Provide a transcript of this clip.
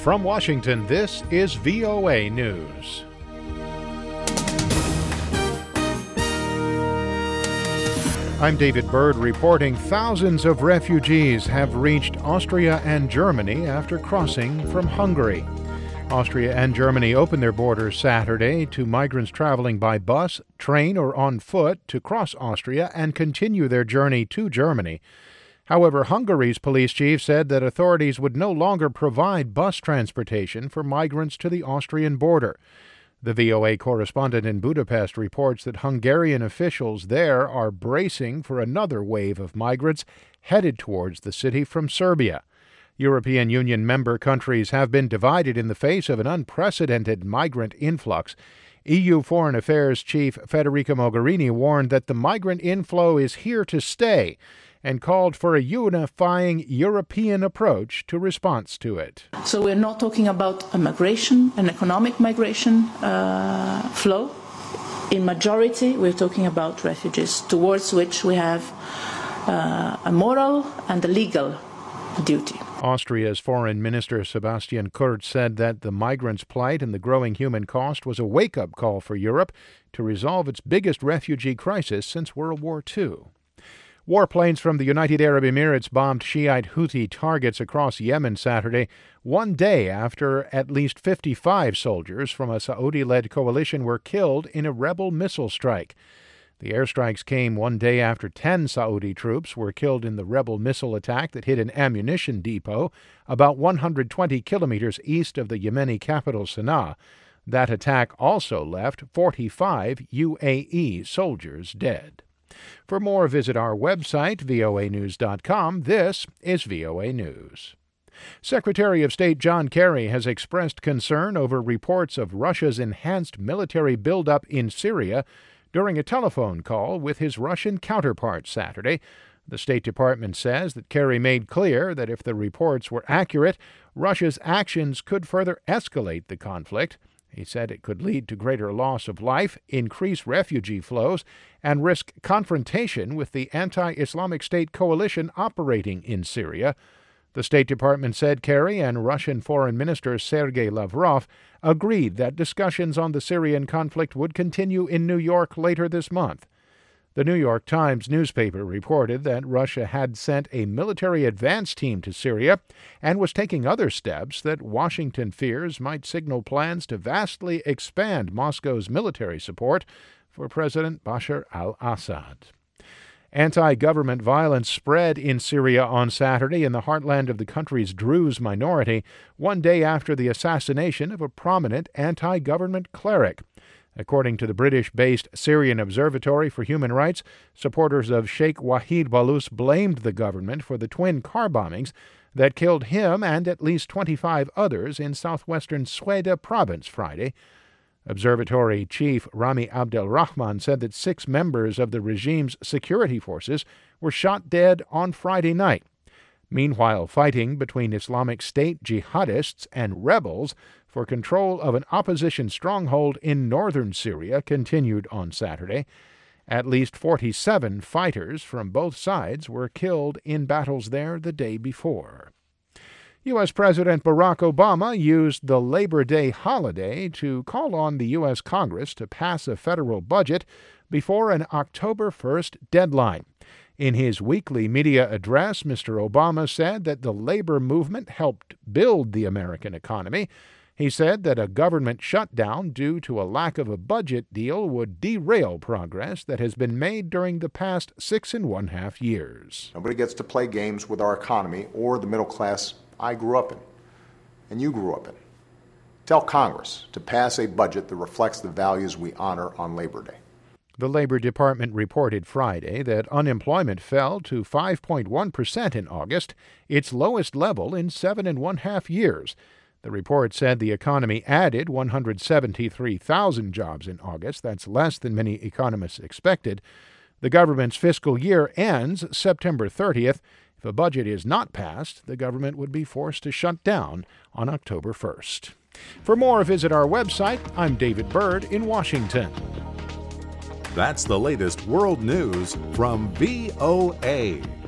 From Washington, this is VOA News. I'm David Byrd reporting thousands of refugees have reached Austria and Germany after crossing from Hungary. Austria and Germany opened their borders Saturday to migrants traveling by bus, train, or on foot to cross Austria and continue their journey to Germany. However, Hungary's police chief said that authorities would no longer provide bus transportation for migrants to the Austrian border. The VOA correspondent in Budapest reports that Hungarian officials there are bracing for another wave of migrants headed towards the city from Serbia. European Union member countries have been divided in the face of an unprecedented migrant influx. EU Foreign Affairs Chief Federica Mogherini warned that the migrant inflow is here to stay and called for a unifying European approach to response to it. So we're not talking about a migration, an economic migration flow. In majority, we're talking about refugees, towards which we have a moral and a legal duty. Austria's Foreign Minister Sebastian Kurz said that the migrants' plight and the growing human cost was a wake-up call for Europe to resolve its biggest refugee crisis since World War II. Warplanes from the United Arab Emirates bombed Shiite Houthi targets across Yemen Saturday, one day after at least 55 soldiers from a Saudi-led coalition were killed in a rebel missile strike. The airstrikes came one day after 10 Saudi troops were killed in the rebel missile attack that hit an ammunition depot about 120 kilometers east of the Yemeni capital Sana'a. That attack also left 45 UAE soldiers dead. For more, visit our website, voanews.com. This is VOA News. Secretary of State John Kerry has expressed concern over reports of Russia's enhanced military buildup in Syria during a telephone call with his Russian counterpart Saturday. The State Department says that Kerry made clear that if the reports were accurate, Russia's actions could further escalate the conflict. He said it could lead to greater loss of life, increase refugee flows, and risk confrontation with the anti-Islamic State coalition operating in Syria. The State Department said Kerry and Russian Foreign Minister Sergei Lavrov agreed that discussions on the Syrian conflict would continue in New York later this month. The New York Times newspaper reported that Russia had sent a military advance team to Syria and was taking other steps that Washington fears might signal plans to vastly expand Moscow's military support for President Bashar al-Assad. Anti-government violence spread in Syria on Saturday in the heartland of the country's Druze minority, one day after the assassination of a prominent anti-government cleric. According to the British-based Syrian Observatory for Human Rights, supporters of Sheikh Wahid Balous blamed the government for the twin car bombings that killed him and at least 25 others in southwestern Sweda province Friday. Observatory Chief Rami Abdelrahman said that 6 members of the regime's security forces were shot dead on Friday night. Meanwhile, fighting between Islamic State jihadists and rebels for control of an opposition stronghold in northern Syria continued on Saturday. At least 47 fighters from both sides were killed in battles there the day before. U.S. President Barack Obama used the Labor Day holiday to call on the U.S. Congress to pass a federal budget before an October 1st deadline. In his weekly media address, Mr. Obama said that the labor movement helped build the American economy. He said that a government shutdown due to a lack of a budget deal would derail progress that has been made during the past 6.5 years. Nobody gets to play games with our economy or the middle class I grew up in, and you grew up in. Tell Congress to pass a budget that reflects the values we honor on Labor Day. The Labor Department reported Friday that unemployment fell to 5.1% in August, its lowest level in 7.5 years. The report said the economy added 173,000 jobs in August. That's less than many economists expected. The government's fiscal year ends September 30th. If a budget is not passed, the government would be forced to shut down on October 1st. For more, visit our website. I'm David Byrd in Washington. That's the latest world news from VOA.